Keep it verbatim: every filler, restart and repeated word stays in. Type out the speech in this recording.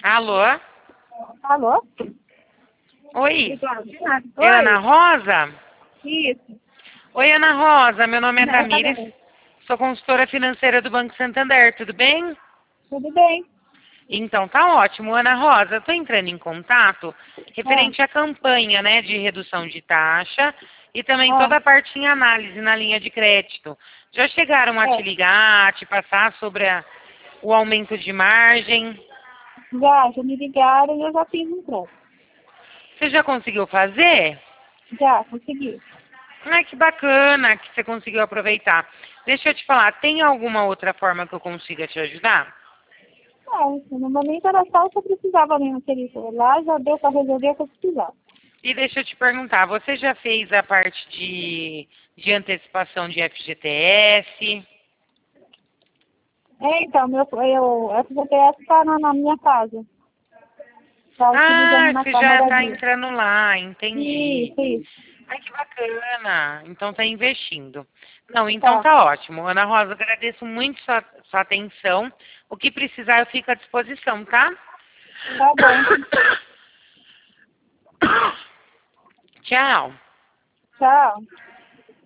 Alô? Alô? Oi? É Oi? Ana Rosa? Isso. Oi, Ana Rosa. Meu nome é Não, tá Tamires. bem. Sou consultora financeira do Banco Santander. Tudo bem? Tudo bem. Então, tá ótimo. Ana Rosa, estou entrando em contato Ah, referente à campanha, né, de redução de taxa e também ah, toda a parte em análise na linha de crédito. Já chegaram a te é. ligar, a te passar sobre a- o aumento de margem? Já, já me ligaram e eu já fiz um crédito. Você já conseguiu fazer? Já, consegui. Ai, que bacana que você conseguiu aproveitar. Deixa eu te falar, tem alguma outra forma que eu consiga te ajudar? Não, no momento era só o que eu precisava mesmo, aquele lá, já deu para resolver o que eu precisava. E deixa eu te perguntar, você já fez a parte de, de antecipação de F G T S? É, então, meu, eu, a F G T S está na, na minha casa. Está utilizando Ah, na você sua já está moradia. entrando lá, entendi. Isso, isso. Ai, que bacana. Então está investindo. Não, então Tá, tá ótimo. Ana Rosa, agradeço muito sua, sua atenção. O que precisar eu fico à disposição, tá? tá bom. Tchau. Tchau.